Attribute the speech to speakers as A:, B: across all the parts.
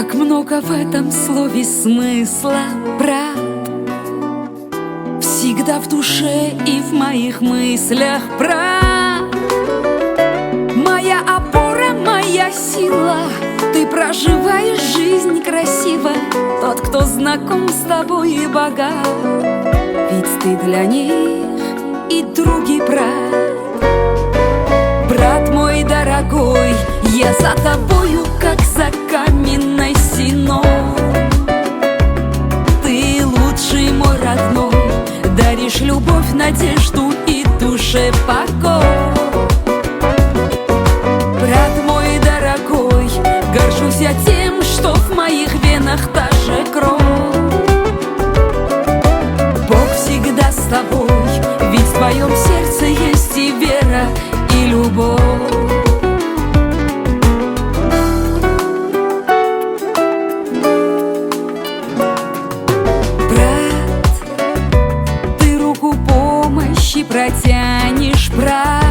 A: Как много в этом слове смысла, брат. Всегда в душе и в моих мыслях, брат. Моя опора, моя сила. Ты проживаешь жизнь красиво. Тот, кто знаком с тобой и богат. Ведь ты для них и друг, и брат. Брат мой дорогой, я за тобою, как за каменной стеной. Ты лучший мой родной, даришь любовь, надежду и душе покой. Брат мой дорогой, горжусь я тем, что в моих венах та же кровь. Бог всегда с тобой, ведь в твоем сердце есть и вера, и любовь. Протянешь, брат,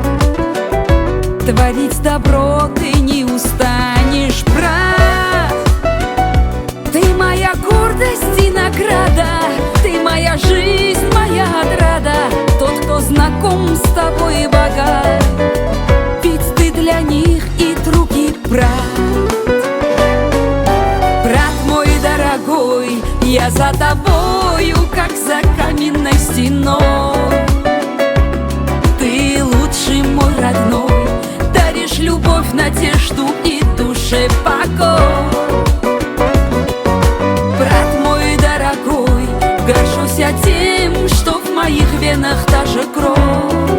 A: творить добро ты не устанешь, брат. Ты моя гордость и награда, ты моя жизнь, моя отрада. Тот, кто знаком с тобой и богат, ведь ты для них и друг, и брат. Брат мой дорогой, я за тобою, как за каменной стеной. Мой родной, даришь любовь, надежду и душе покой. Брат мой дорогой, горжусь я тем, что в моих венах та же кровь.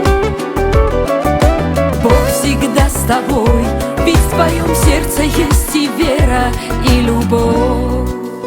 A: Бог всегда с тобой, ведь в твоем сердце есть и вера, и любовь.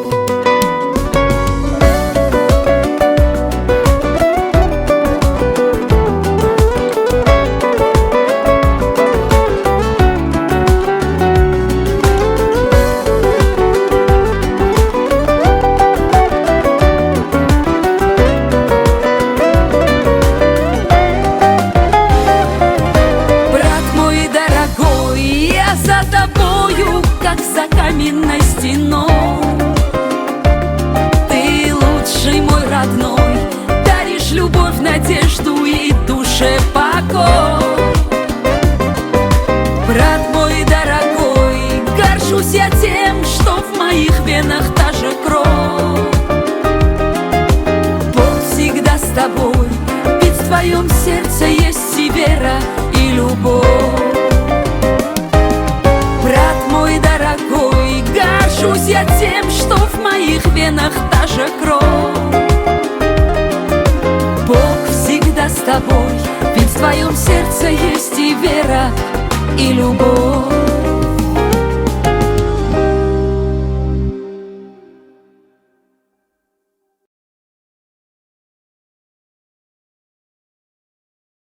A: За тобою, как за каменной стеной. Ты лучший мой родной, даришь любовь, надежду и душе покой. Брат мой дорогой, горжусь я тем, что в моих венах та же кровь. Бог всегда с тобой, ведь в твоем сердце есть и вера, и любовь. Горжусь я тем, что в моих венах та же кровь. Бог всегда с тобой, ведь в твоем сердце есть и вера, и любовь.